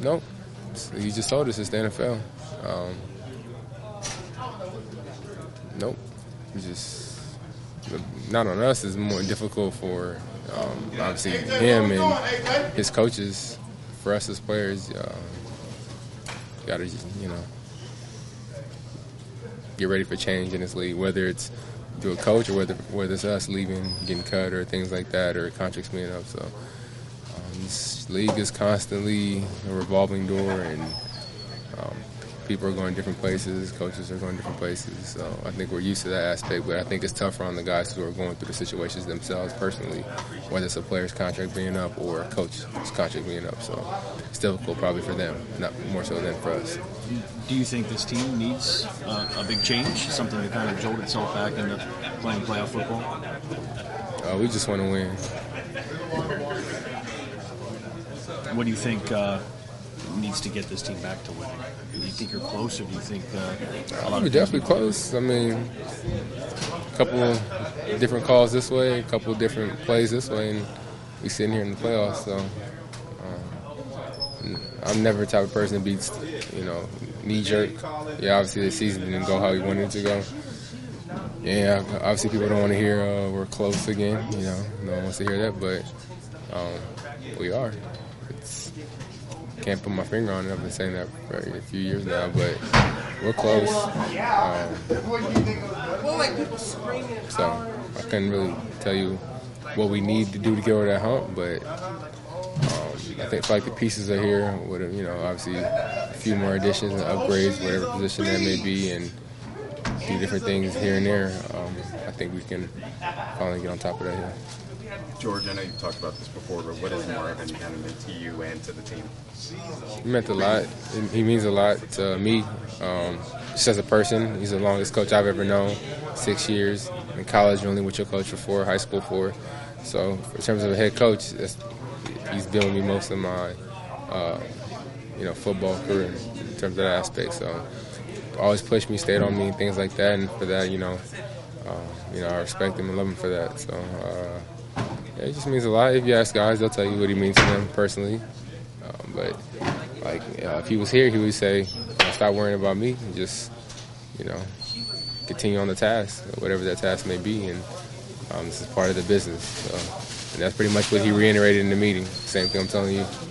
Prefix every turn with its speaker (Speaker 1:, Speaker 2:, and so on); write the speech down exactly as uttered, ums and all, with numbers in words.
Speaker 1: Nope. He just told us it's the N F L. Um, nope. It's just not on us. It's more difficult for um, obviously him and his coaches. For us as players, uh, got to you know get ready for change in this league. Whether it's through a coach or whether whether it's us leaving, getting cut, or things like that, or contracts being up. So um, this league is constantly a revolving door, and um, people are going different places, coaches are going different places. So I think we're used to that aspect, but I think it's tougher on the guys who are going through the situations themselves personally, whether it's a player's contract being up or a coach's contract being up. So it's difficult probably for them, not more so than for us.
Speaker 2: Do you think this team needs uh, a big change, something to kind of jolt itself back into playing playoff football?
Speaker 1: Uh, we just want to win.
Speaker 2: What do you think uh, needs to get this team back to winning? Do you think you're close, or do you think uh, a lot
Speaker 1: We're
Speaker 2: of
Speaker 1: definitely close. I mean, a couple of different calls this way, a couple of different plays this way, and we sitting here in the playoffs. So um, I'm never the type of person to be, you know, knee-jerk. Yeah, obviously the season didn't go how we wanted it to go. Yeah, obviously people don't want to hear uh, we're close again. You know, no one wants to hear that, but um, we are. It's, can't put my finger on it. I've been saying that for a few years now, but we're close. Um, so I couldn't really tell you what we need to do to get over that hump, but um, I think like the pieces are here. With you know, obviously a few more additions and upgrades, whatever position that may be, and do different things here and there. Um, I think we can finally get on top of that here.
Speaker 3: George, I know you've talked about this before, but what has Marvin kind of meant to you and to the team?
Speaker 1: He meant a lot. He means a lot to me. Um, just as a person, he's the longest coach I've ever known. Six years in college, you're only with your coach for four, high school four. So in terms of a head coach, that's, he's been with me most of my, uh, you know, football career in terms of that aspect. So always pushed me, stayed on me, things like that. And for that, you know, uh, you know, I respect him and love him for that. So. Uh, Yeah, it just means a lot. If you ask guys, they'll tell you what he means to them personally. Um, but like, uh, if he was here, he would say, "Stop worrying about me. Just, you know, continue on the task, whatever that task may be." And um, this is part of the business. So, and that's pretty much what he reiterated in the meeting. Same thing I'm telling you.